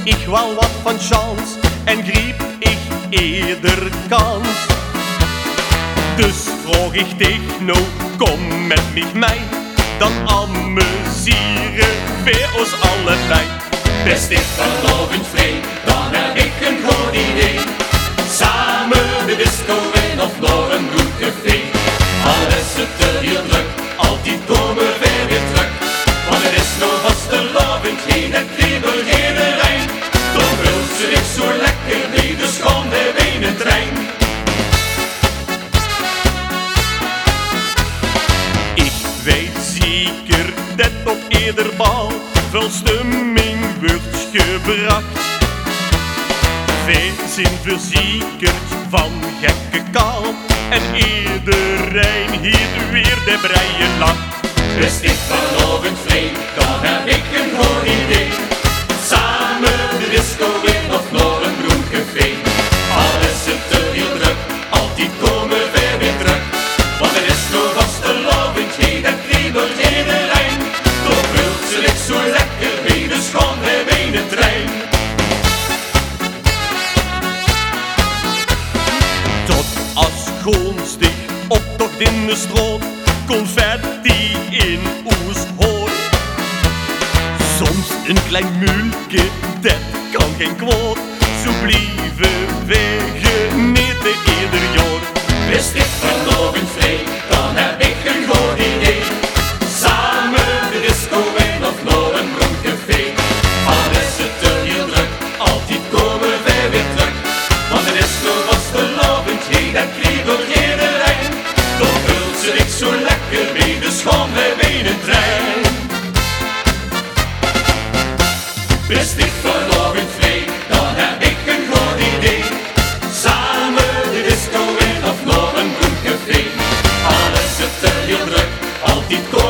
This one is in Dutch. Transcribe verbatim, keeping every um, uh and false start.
ik wou wat van chance en griep ik eerder kans. Dus vroeg ik techno, kom met mich mee, dan amuseren we ons allebei. Best ik vanavond vrij, dan heb ik een goed idee. Samen de disco in of naar een goed café. Al is het te heel druk, altijd komen we weer terug. Want er is nog vastelavond, geen het kriebel, geen rein. Dan wil ze zich zo lekker mee, dus gaan we in een trein. Ik weet zeker dat op ieder bal veel stemming wordt gebracht. Wij zijn verzekerd van gekke kaal en iedereen hier weer de breien lacht. Best ik vanavond vrij, dan heb ik een goed idee. Samen de disco in of naar een groen café. Al is het te heel druk, altijd komen we weer terug. Want er is nog vastelavond, geen het kriebelt, geen lijn. Toch vult ze zich zo lekker mee, dus gaan we in een trein. Tot als gonstig optocht in de stroot, confetti in ons hoor. Soms een klein mulke, dat kan geen kwaad, zo blijven wij genieten ieder jaar. Wist ik vanavond vrij, dan heb ik een goed idee. Samen de disco in of naar een groen café. Al is het te heel druk, altijd komen wij weer terug. Want er is nog vastelavond, geen dat kriebelt, geen lijn. Dan vult ze zich zo lekker mee, dus gaan wij in een trein. Wist ik vanavond vrij, dan heb ik een goed idee. Samen de disco in of naar een groen café. Al is het te heel druk, altijd komen